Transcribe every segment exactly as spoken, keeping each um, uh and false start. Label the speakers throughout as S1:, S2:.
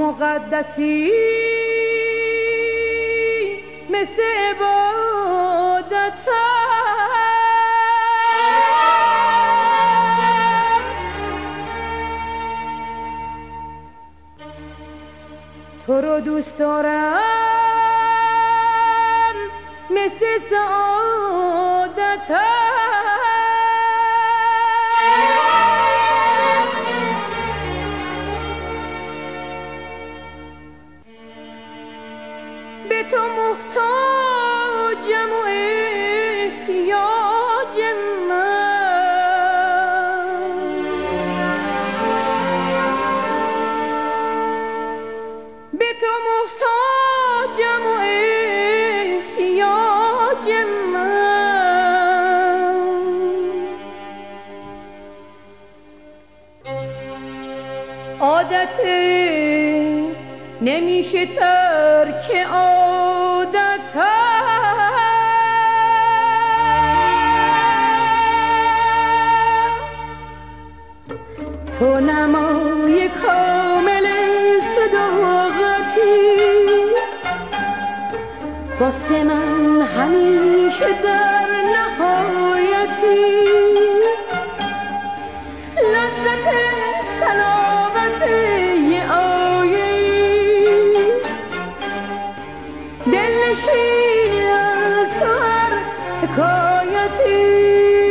S1: مقدسی مثل عبادت تو رو دوست دارم مثل سعادت به تو محتاجم و احتیاج من به تو محتاجم و احتیاج من عادت نمیشه ترک عادت تو نمای کامل صداقتی واسه من همیشه در نهایتی لذت تلاوت یه آیه دلنشینی از تو هر حکایتی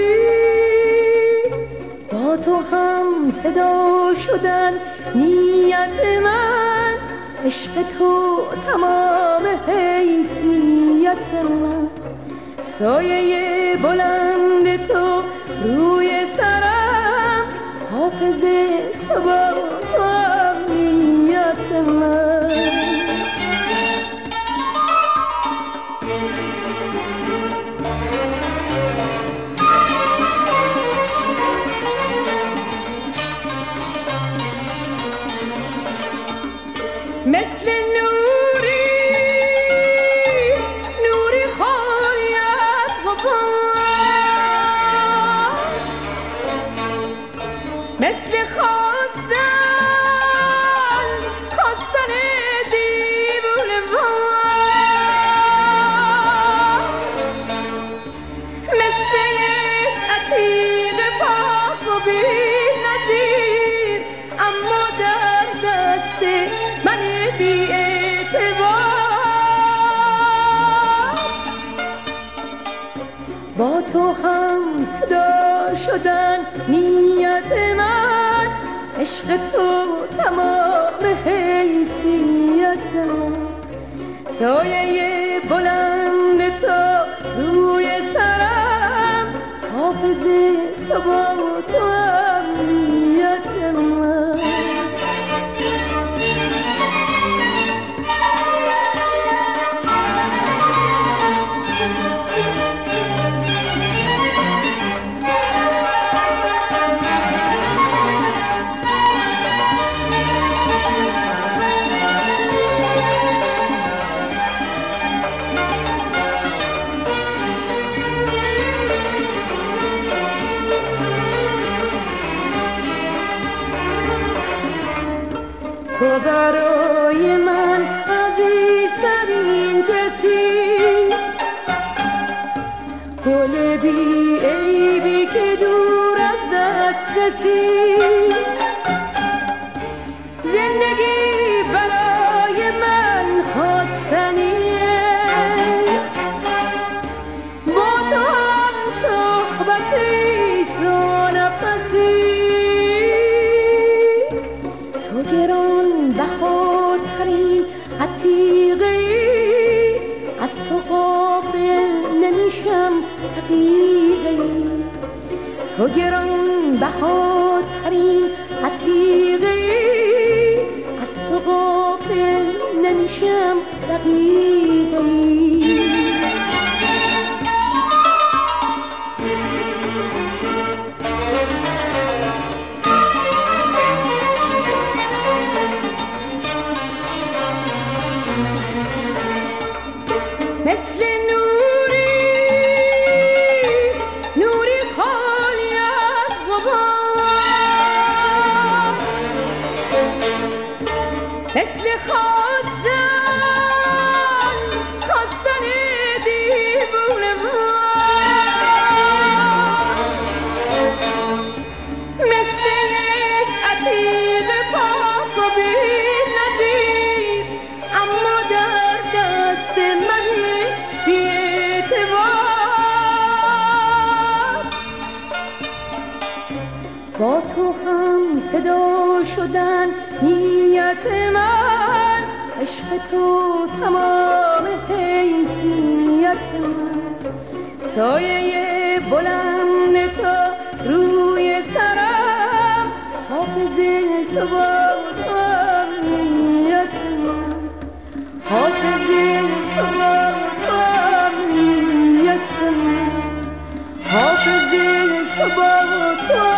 S1: با تو هم صدا شدن نیت من عشق تو تمام حیثیت من سایه بلند تو روی سرم حافظ ثبات و امنیت من مثل نوری نوری خالی از غبار مثل خواستن خواستن دیوونه وار مثل یک عتیق پاک و بی‌نظیر اما در دست من بی اعتبار با تو هم صدا شدن نیت من عشق تو تمام حیثیت من سایه بلند تو روی سرم حافظ ثبات و امنیت من تو برای من عزیزترین کسی گل بی عیبی که دور از دست رسید زندگی برای من خواستنیه با تو هم صحبتی سو نفسی تو گران بهاترین عتیقی از تو غافل نمیشم دقیقی تو گران بهاترین عتیقی از تو غافل نمیشم دقیقی مثل نوری نوری خالی از غبار مثل شدن نیت من، عشق تو تمام حیثیت من. سایه بلند تو روی سرم، حافظ ثبات و امنیت من. حافظ ثبات و امنیت من. حافظ ثبات و